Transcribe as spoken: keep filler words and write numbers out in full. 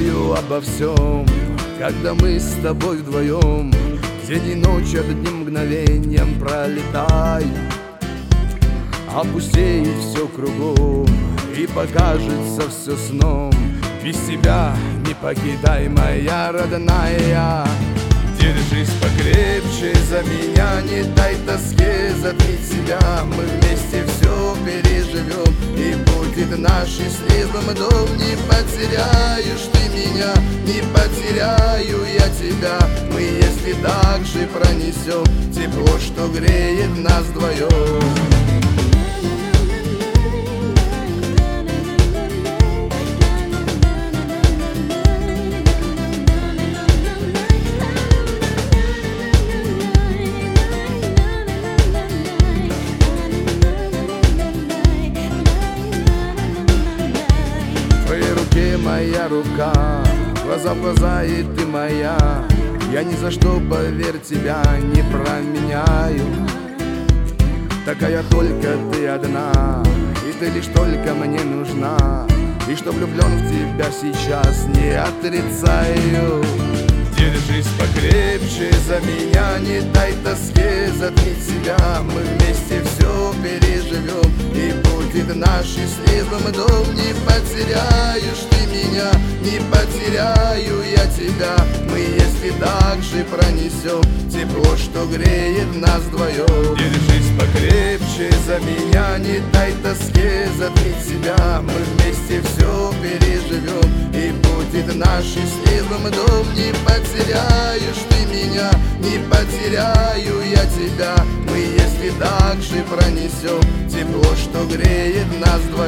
думаю обо всем, когда мы с тобой вдвоем. День и ночь одним мгновением пролетает, опустеет все кругом и покажется все сном. Без тебя не покидай, моя родная. Держись покрепче за меня, не дай тоске затмить себя. Мы вместе все переживем, и будет наш счастливым дом. Не потеряешь ты меня, не потеряю я тебя. Мы если так же пронесем тепло, что греет нас вдвоем. Моя рука, глаза в глаза, и ты моя. Я ни за что, поверь, тебя не променяю. Такая только ты одна, и ты лишь только мне нужна. И что влюблен в тебя сейчас, не отрицаю. Держись покрепче за меня, не дай тоске затмить себя. Мы вместе все переживем, и будет наш счастливым дом. Не потеряешь ты меня, не потеряю я тебя. Мы если так же пронесем тепло, что греет нас вдвоем. Держись покрепче за меня, не дай тоске затмить себя. Мы вместе все переживем, и будет наш счастливым дом. Не потеряешь ты меня, не потеряю я тебя. Мы если так же пронесем тепло, что греет нас вдвоем.